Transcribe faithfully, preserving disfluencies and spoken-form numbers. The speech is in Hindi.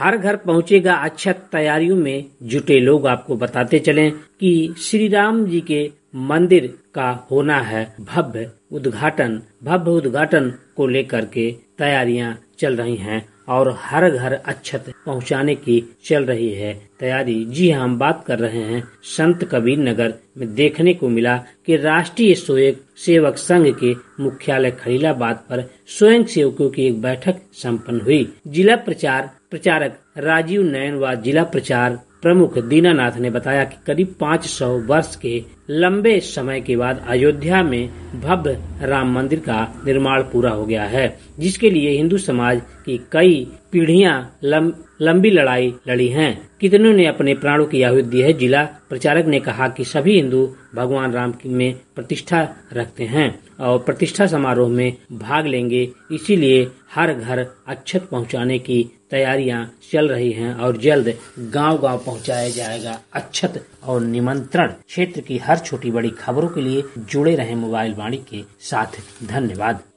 हर घर पहुंचेगा अक्षत तैयारियों में जुटे लोग। आपको बताते चलें कि श्री राम जी के मंदिर का होना है भव्य उद्घाटन। भव्य उद्घाटन को लेकर के तैयारियां चल रही हैं और हर घर अक्षत पहुंचाने की चल रही है तैयारी। जी हाँ, हम बात कर रहे हैं संत कबीर नगर में। देखने को मिला कि राष्ट्रीय स्वयं सेवक संघ के मुख्यालय खलीलाबाद पर स्वयं सेवकों की एक बैठक संपन्न हुई। जिला प्रचार प्रचारक राजीव नयन व जिला प्रचार प्रमुख दीनानाथ ने बताया कि करीब पाँच सौ वर्ष के लंबे समय के बाद अयोध्या में भव्य राम मंदिर का निर्माण पूरा हो गया है, जिसके लिए हिंदू समाज की कई पीढ़ियां लम, लंबी लड़ाई लड़ी हैं। कितनों ने अपने प्राणों की आहुति दी है। जिला प्रचारक ने कहा कि सभी हिंदू भगवान राम में प्रतिष्ठा रखते हैं और प्रतिष्ठा समारोह में भाग लेंगे, इसीलिए हर घर अक्षत पहुंचाने की तैयारियां चल रही हैं और जल्द गांव-गांव पहुंचाया जाएगा अक्षत और निमंत्रण। क्षेत्र की हर छोटी बड़ी खबरों के लिए जुड़े रहें मोबाइल वाणी के साथ। धन्यवाद।